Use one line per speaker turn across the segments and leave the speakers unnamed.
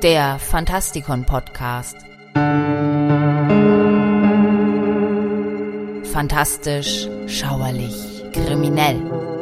Der Fantastikon-Podcast. Fantastisch, schauerlich, kriminell.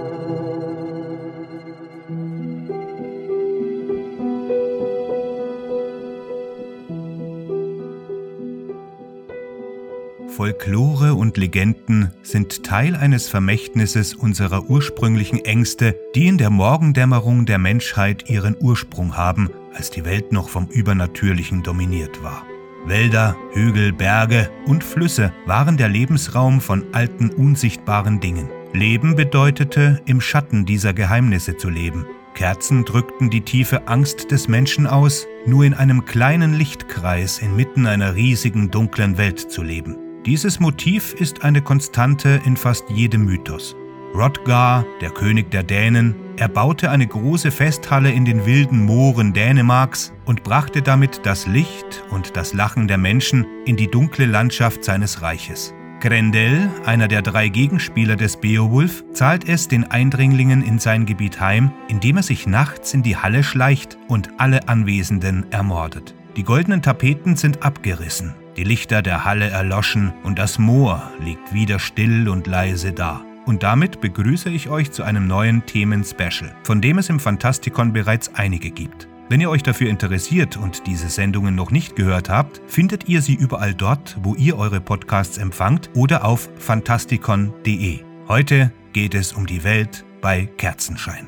Folklore und Legenden sind Teil eines Vermächtnisses unserer ursprünglichen Ängste, die in der Morgendämmerung der Menschheit ihren Ursprung haben, als die Welt noch vom Übernatürlichen dominiert war. Wälder, Hügel, Berge und Flüsse waren der Lebensraum von alten, unsichtbaren Dingen. Leben bedeutete, im Schatten dieser Geheimnisse zu leben. Kerzen drückten die tiefe Angst des Menschen aus, nur in einem kleinen Lichtkreis inmitten einer riesigen, dunklen Welt zu leben. Dieses Motiv ist eine Konstante in fast jedem Mythos. Hrothgar, der König der Dänen, erbaute eine große Festhalle in den wilden Mooren Dänemarks und brachte damit das Licht und das Lachen der Menschen in die dunkle Landschaft seines Reiches. Grendel, einer der 3 Gegenspieler des Beowulf, zahlt es den Eindringlingen in sein Gebiet heim, indem er sich nachts in die Halle schleicht und alle Anwesenden ermordet. Die goldenen Tapeten sind abgerissen, die Lichter der Halle erloschen und das Moor liegt wieder still und leise da. Und damit begrüße ich euch zu einem neuen Themen-Special, von dem es im Fantastikon bereits einige gibt. Wenn ihr euch dafür interessiert und diese Sendungen noch nicht gehört habt, findet ihr sie überall dort, wo ihr eure Podcasts empfangt oder auf fantastikon.de. Heute geht es um die Welt bei Kerzenschein.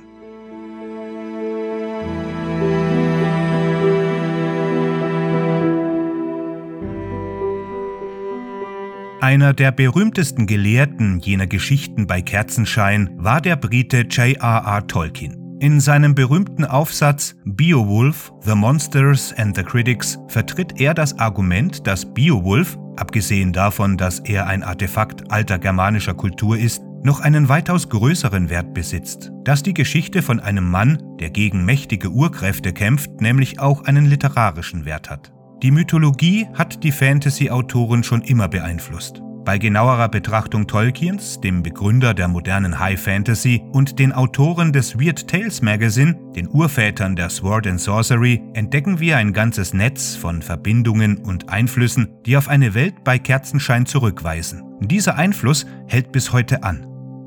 Einer der berühmtesten Gelehrten jener Geschichten bei Kerzenschein war der Brite J.R.R. Tolkien. In seinem berühmten Aufsatz Beowulf, The Monsters and the Critics vertritt er das Argument, dass Beowulf, abgesehen davon, dass er ein Artefakt alter germanischer Kultur ist, noch einen weitaus größeren Wert besitzt, dass die Geschichte von einem Mann, der gegen mächtige Urkräfte kämpft, nämlich auch einen literarischen Wert hat. Die Mythologie hat die Fantasy-Autoren schon immer beeinflusst. Bei genauerer Betrachtung Tolkiens, dem Begründer der modernen High Fantasy, und den Autoren des Weird Tales Magazine, den Urvätern der Sword and Sorcery, entdecken wir ein ganzes Netz von Verbindungen und Einflüssen, die auf eine Welt bei Kerzenschein zurückweisen. Und dieser Einfluss hält bis heute an.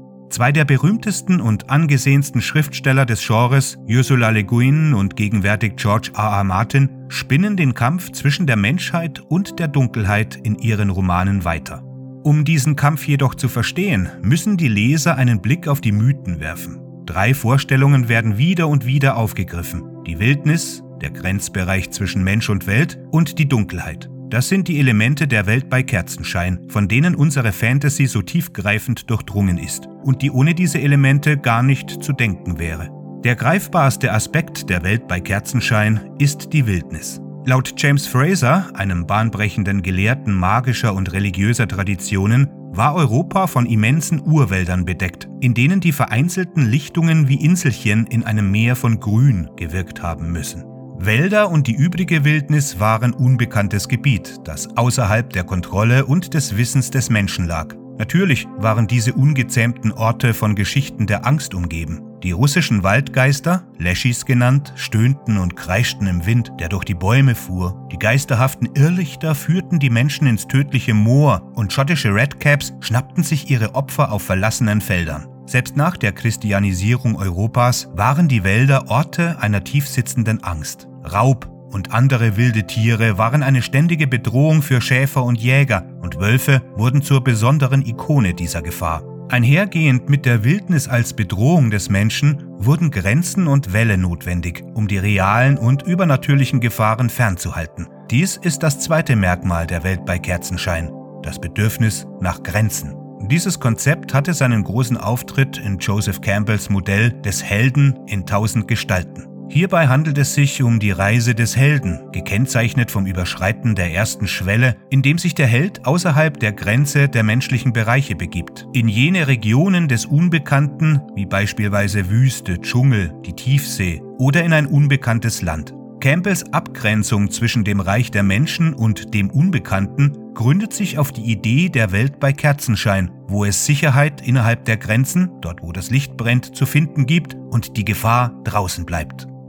2 der berühmtesten und angesehensten Schriftsteller des Genres, Ursula Le Guin und gegenwärtig George R.R. Martin, spinnen den Kampf zwischen der Menschheit und der Dunkelheit in ihren Romanen weiter. Um diesen Kampf jedoch zu verstehen, müssen die Leser einen Blick auf die Mythen werfen. 3 Vorstellungen werden wieder und wieder aufgegriffen: die Wildnis, der Grenzbereich zwischen Mensch und Welt und die Dunkelheit. Das sind die Elemente der Welt bei Kerzenschein, von denen unsere Fantasy so tiefgreifend durchdrungen ist und die ohne diese Elemente gar nicht zu denken wäre. Der greifbarste Aspekt der Welt bei Kerzenschein ist die Wildnis. Laut James Frazer, einem bahnbrechenden Gelehrten magischer und religiöser Traditionen, war Europa von immensen Urwäldern bedeckt, in denen die vereinzelten Lichtungen wie Inselchen in einem Meer von Grün gewirkt haben müssen. Wälder und die übrige Wildnis waren unbekanntes Gebiet, das außerhalb der Kontrolle und des Wissens des Menschen lag. Natürlich waren diese ungezähmten Orte von Geschichten der Angst umgeben. Die russischen Waldgeister, Leschis genannt, stöhnten und kreischten im Wind, der durch die Bäume fuhr. Die geisterhaften Irrlichter führten die Menschen ins tödliche Moor und schottische Redcaps schnappten sich ihre Opfer auf verlassenen Feldern. Selbst nach der Christianisierung Europas waren die Wälder Orte einer tiefsitzenden Angst. Raub und andere wilde Tiere waren eine ständige Bedrohung für Schäfer und Jäger, und Wölfe wurden zur besonderen Ikone dieser Gefahr. Einhergehend mit der Wildnis als Bedrohung des Menschen wurden Grenzen und Wälle notwendig, um die realen und übernatürlichen Gefahren fernzuhalten. Dies ist das 2. Merkmal der Welt bei Kerzenschein: das Bedürfnis nach Grenzen. Dieses Konzept hatte seinen großen Auftritt in Joseph Campbells Modell des Helden in 1000 Gestalten. Hierbei handelt es sich um die Reise des Helden, gekennzeichnet vom Überschreiten der ersten Schwelle, indem sich der Held außerhalb der Grenze der menschlichen Bereiche begibt, in jene Regionen des Unbekannten, wie beispielsweise Wüste, Dschungel, die Tiefsee oder in ein unbekanntes Land. Campbells Abgrenzung zwischen dem Reich der Menschen und dem Unbekannten gründet sich auf die Idee der Welt bei Kerzenschein, wo es Sicherheit innerhalb der Grenzen, dort wo das Licht brennt, zu finden gibt und die Gefahr draußen bleibt.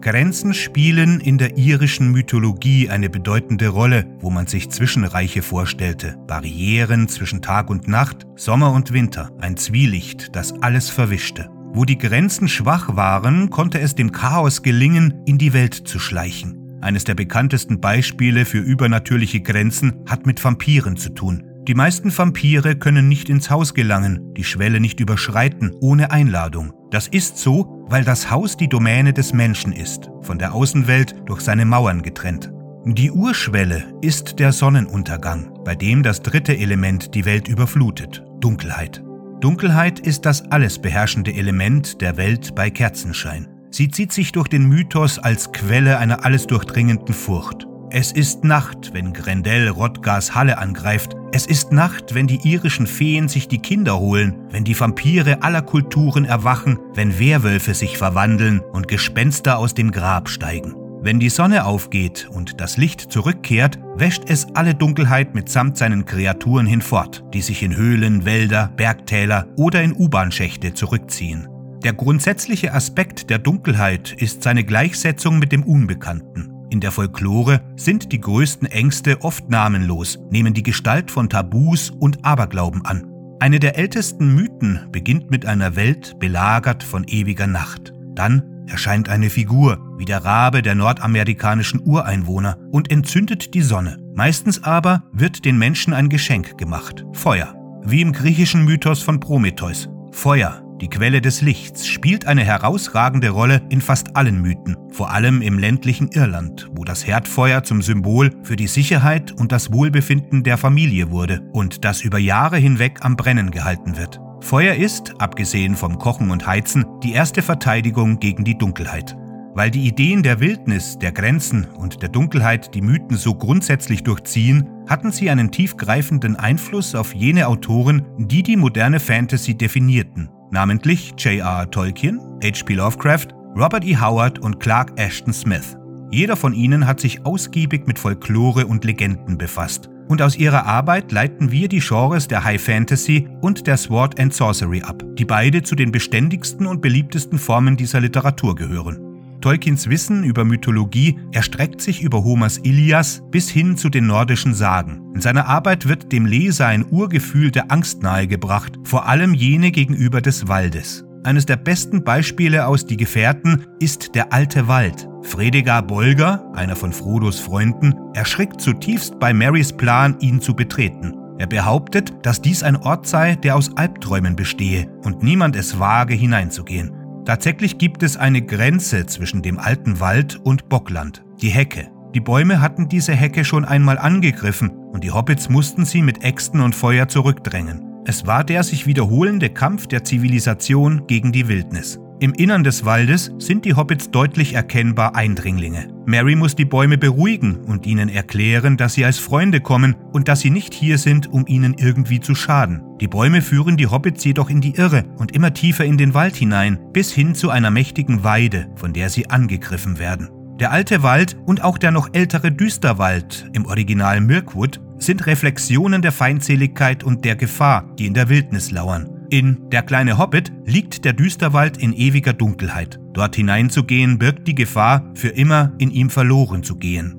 Grenzen spielen in der irischen Mythologie eine bedeutende Rolle, wo man sich Zwischenreiche vorstellte. Barrieren zwischen Tag und Nacht, Sommer und Winter, ein Zwielicht, das alles verwischte. Wo die Grenzen schwach waren, konnte es dem Chaos gelingen, in die Welt zu schleichen. Eines der bekanntesten Beispiele für übernatürliche Grenzen hat mit Vampiren zu tun. Die meisten Vampire können nicht ins Haus gelangen, die Schwelle nicht überschreiten, ohne Einladung. Das ist so, weil das Haus die Domäne des Menschen ist, von der Außenwelt durch seine Mauern getrennt. Die Urschwelle ist der Sonnenuntergang, bei dem das dritte Element die Welt überflutet, Dunkelheit. Dunkelheit ist das alles beherrschende Element der Welt bei Kerzenschein. Sie zieht sich durch den Mythos als Quelle einer alles durchdringenden Furcht. Es ist Nacht, wenn Grendel Rodgars Halle angreift. Es ist Nacht, wenn die irischen Feen sich die Kinder holen, wenn die Vampire aller Kulturen erwachen, wenn Werwölfe sich verwandeln und Gespenster aus dem Grab steigen. Wenn die Sonne aufgeht und das Licht zurückkehrt, wäscht es alle Dunkelheit mitsamt seinen Kreaturen hinfort, die sich in Höhlen, Wälder, Bergtäler oder in U-Bahn-Schächte zurückziehen. Der grundsätzliche Aspekt der Dunkelheit ist seine Gleichsetzung mit dem Unbekannten. In der Folklore sind die größten Ängste oft namenlos, nehmen die Gestalt von Tabus und Aberglauben an. Eine der ältesten Mythen beginnt mit einer Welt belagert von ewiger Nacht. Dann erscheint eine Figur, wie der Rabe der nordamerikanischen Ureinwohner, und entzündet die Sonne. Meistens aber wird den Menschen ein Geschenk gemacht: Feuer. Wie im griechischen Mythos von Prometheus. Feuer, die Quelle des Lichts, spielt eine herausragende Rolle in fast allen Mythen, vor allem im ländlichen Irland, wo das Herdfeuer zum Symbol für die Sicherheit und das Wohlbefinden der Familie wurde und das über Jahre hinweg am Brennen gehalten wird. Feuer ist, abgesehen vom Kochen und Heizen, die erste Verteidigung gegen die Dunkelheit. Weil die Ideen der Wildnis, der Grenzen und der Dunkelheit die Mythen so grundsätzlich durchziehen, hatten sie einen tiefgreifenden Einfluss auf jene Autoren, die die moderne Fantasy definierten. Namentlich J.R.R. Tolkien, H.P. Lovecraft, Robert E. Howard und Clark Ashton Smith. Jeder von ihnen hat sich ausgiebig mit Folklore und Legenden befasst. Und aus ihrer Arbeit leiten wir die Genres der High Fantasy und der Sword and Sorcery ab, die beide zu den beständigsten und beliebtesten Formen dieser Literatur gehören. Tolkiens Wissen über Mythologie erstreckt sich über Homers Ilias bis hin zu den nordischen Sagen. In seiner Arbeit wird dem Leser ein Urgefühl der Angst nahegebracht, vor allem jene gegenüber des Waldes. Eines der besten Beispiele aus Die Gefährten ist der alte Wald. Fredegar Bolger, einer von Frodos Freunden, erschrickt zutiefst bei Merrys Plan, ihn zu betreten. Er behauptet, dass dies ein Ort sei, der aus Albträumen bestehe und niemand es wage, hineinzugehen. Tatsächlich gibt es eine Grenze zwischen dem alten Wald und Bockland, die Hecke. Die Bäume hatten diese Hecke schon einmal angegriffen und die Hobbits mussten sie mit Äxten und Feuer zurückdrängen. Es war der sich wiederholende Kampf der Zivilisation gegen die Wildnis. Im Innern des Waldes sind die Hobbits deutlich erkennbar Eindringlinge. Merry muss die Bäume beruhigen und ihnen erklären, dass sie als Freunde kommen und dass sie nicht hier sind, um ihnen irgendwie zu schaden. Die Bäume führen die Hobbits jedoch in die Irre und immer tiefer in den Wald hinein, bis hin zu einer mächtigen Weide, von der sie angegriffen werden. Der alte Wald und auch der noch ältere Düsterwald, im Original Mirkwood, sind Reflexionen der Feindseligkeit und der Gefahr, die in der Wildnis lauern. In Der kleine Hobbit liegt der Düsterwald in ewiger Dunkelheit. Dort hineinzugehen birgt die Gefahr, für immer in ihm verloren zu gehen.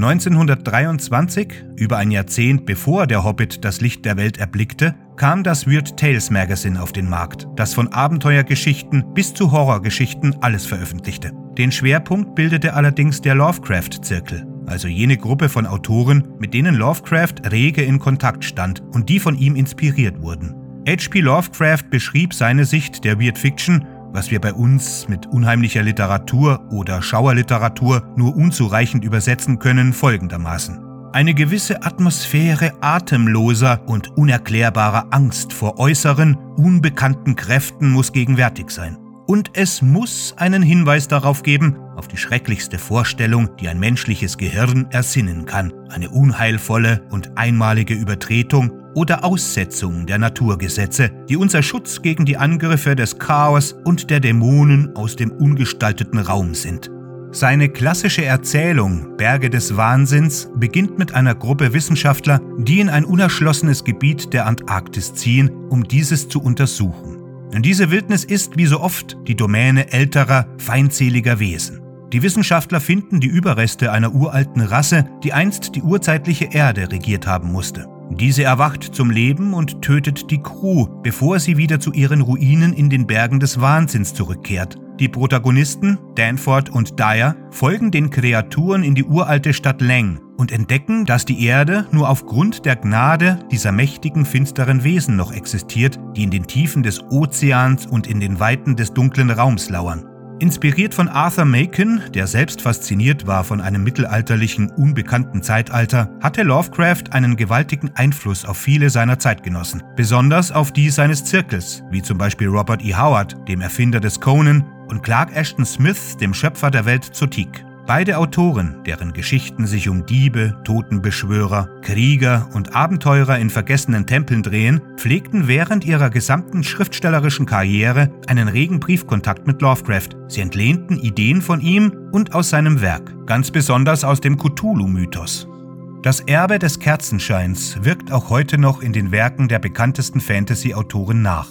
1923, über ein Jahrzehnt bevor der Hobbit das Licht der Welt erblickte, kam das Weird Tales Magazine auf den Markt, das von Abenteuergeschichten bis zu Horrorgeschichten alles veröffentlichte. Den Schwerpunkt bildete allerdings der Lovecraft-Zirkel, also jene Gruppe von Autoren, mit denen Lovecraft rege in Kontakt stand und die von ihm inspiriert wurden. H.P. Lovecraft beschrieb seine Sicht der Weird Fiction, was wir bei uns mit unheimlicher Literatur oder Schauerliteratur nur unzureichend übersetzen können, folgendermaßen: Eine gewisse Atmosphäre atemloser und unerklärbarer Angst vor äußeren, unbekannten Kräften muss gegenwärtig sein. Und es muss einen Hinweis darauf geben, auf die schrecklichste Vorstellung, die ein menschliches Gehirn ersinnen kann, eine unheilvolle und einmalige Übertretung oder Aussetzung der Naturgesetze, die unser Schutz gegen die Angriffe des Chaos und der Dämonen aus dem ungestalteten Raum sind. Seine klassische Erzählung Berge des Wahnsinns beginnt mit einer Gruppe Wissenschaftler, die in ein unerschlossenes Gebiet der Antarktis ziehen, um dieses zu untersuchen. Denn diese Wildnis ist, wie so oft, die Domäne älterer, feindseliger Wesen. Die Wissenschaftler finden die Überreste einer uralten Rasse, die einst die urzeitliche Erde regiert haben musste. Diese erwacht zum Leben und tötet die Crew, bevor sie wieder zu ihren Ruinen in den Bergen des Wahnsinns zurückkehrt. Die Protagonisten, Danforth und Dyer, folgen den Kreaturen in die uralte Stadt Leng und entdecken, dass die Erde nur aufgrund der Gnade dieser mächtigen, finsteren Wesen noch existiert, die in den Tiefen des Ozeans und in den Weiten des dunklen Raums lauern. Inspiriert von Arthur Machen, der selbst fasziniert war von einem mittelalterlichen, unbekannten Zeitalter, hatte Lovecraft einen gewaltigen Einfluss auf viele seiner Zeitgenossen, besonders auf die seines Zirkels, wie zum Beispiel Robert E. Howard, dem Erfinder des Conan, und Clark Ashton Smith, dem Schöpfer der Welt Zotique. Beide Autoren, deren Geschichten sich um Diebe, Totenbeschwörer, Krieger und Abenteurer in vergessenen Tempeln drehen, pflegten während ihrer gesamten schriftstellerischen Karriere einen regen Briefkontakt mit Lovecraft. Sie entlehnten Ideen von ihm und aus seinem Werk, ganz besonders aus dem Cthulhu-Mythos. Das Erbe des Kerzenscheins wirkt auch heute noch in den Werken der bekanntesten Fantasy-Autoren nach.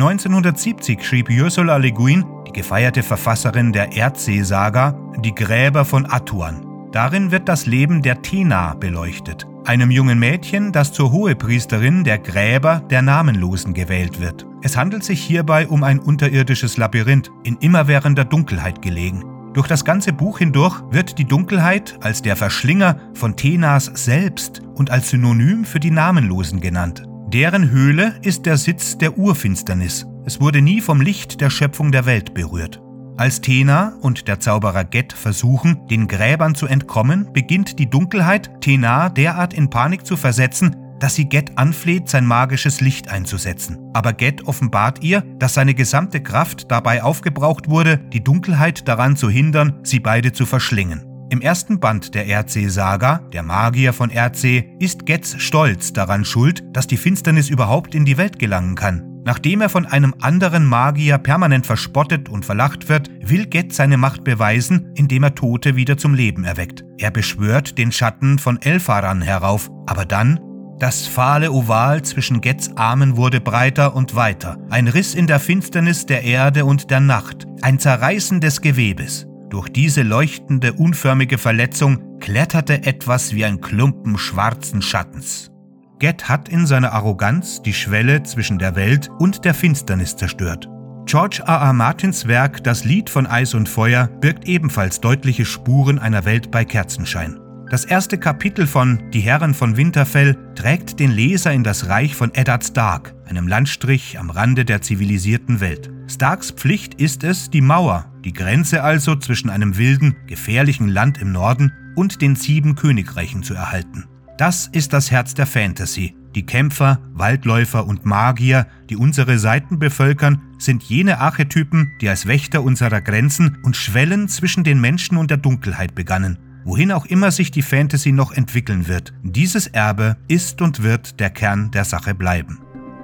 1970 schrieb Ursula Le Guin, die gefeierte Verfasserin der Erdsee-Saga, Die Gräber von Atuan. Darin wird das Leben der Tena beleuchtet, einem jungen Mädchen, das zur Hohepriesterin der Gräber der Namenlosen gewählt wird. Es handelt sich hierbei um ein unterirdisches Labyrinth, in immerwährender Dunkelheit gelegen. Durch das ganze Buch hindurch wird die Dunkelheit als der Verschlinger von Tenas selbst und als Synonym für die Namenlosen genannt. Deren Höhle ist der Sitz der Urfinsternis. Es wurde nie vom Licht der Schöpfung der Welt berührt. Als Tena und der Zauberer Ged versuchen, den Gräbern zu entkommen, beginnt die Dunkelheit, Tena derart in Panik zu versetzen, dass sie Ged anfleht, sein magisches Licht einzusetzen. Aber Ged offenbart ihr, dass seine gesamte Kraft dabei aufgebraucht wurde, die Dunkelheit daran zu hindern, sie beide zu verschlingen. Im ersten Band der Erdsee-Saga, der Magier von Erdsee, ist Geds Stolz daran schuld, dass die Finsternis überhaupt in die Welt gelangen kann. Nachdem er von einem anderen Magier permanent verspottet und verlacht wird, will Ged seine Macht beweisen, indem er Tote wieder zum Leben erweckt. Er beschwört den Schatten von Elfaran herauf, aber dann: Das fahle Oval zwischen Geds Armen wurde breiter und weiter, ein Riss in der Finsternis der Erde und der Nacht, ein Zerreißen des Gewebes. Durch diese leuchtende, unförmige Verletzung kletterte etwas wie ein Klumpen schwarzen Schattens. Ged hat in seiner Arroganz die Schwelle zwischen der Welt und der Finsternis zerstört. George R.R. Martins Werk Das Lied von Eis und Feuer birgt ebenfalls deutliche Spuren einer Welt bei Kerzenschein. Das erste Kapitel von Die Herren von Winterfell trägt den Leser in das Reich von Eddard Stark, einem Landstrich am Rande der zivilisierten Welt. Starks Pflicht ist es, die Mauer, die Grenze also zwischen einem wilden, gefährlichen Land im Norden und den 7 Königreichen zu erhalten. Das ist das Herz der Fantasy. Die Kämpfer, Waldläufer und Magier, die unsere Seiten bevölkern, sind jene Archetypen, die als Wächter unserer Grenzen und Schwellen zwischen den Menschen und der Dunkelheit begannen. Wohin auch immer sich die Fantasy noch entwickeln wird, dieses Erbe ist und wird der Kern der Sache bleiben.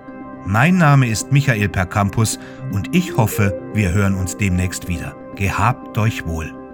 Mein Name ist Michael Percampus und ich hoffe, wir hören uns demnächst wieder. Gehabt euch wohl.